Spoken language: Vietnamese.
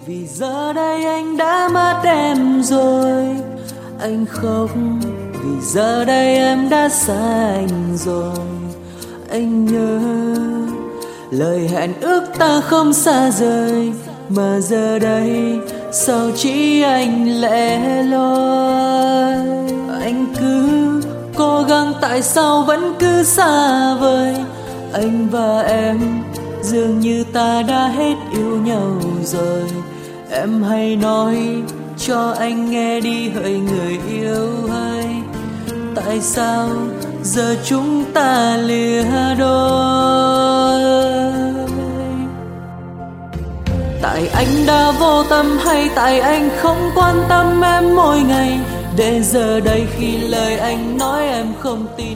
Vì giờ đây anh đã mất em rồi. Anh khóc vì giờ đây em đã xa anh rồi. Anh nhớ lời hẹn ước ta không xa rời, mà giờ đây sao chỉ anh lẻ loi. Anh cứ cố gắng tại sao vẫn cứ xa vời. Anh và em dường như ta đã hết yêu nhau rồi. Em hãy nói cho anh nghe đi hỡi người yêu ơi, tại sao giờ chúng ta lìa đôi? Tại anh đã vô tâm hay tại anh không quan tâm em mỗi ngày, để giờ đây khi lời anh nói em không tin?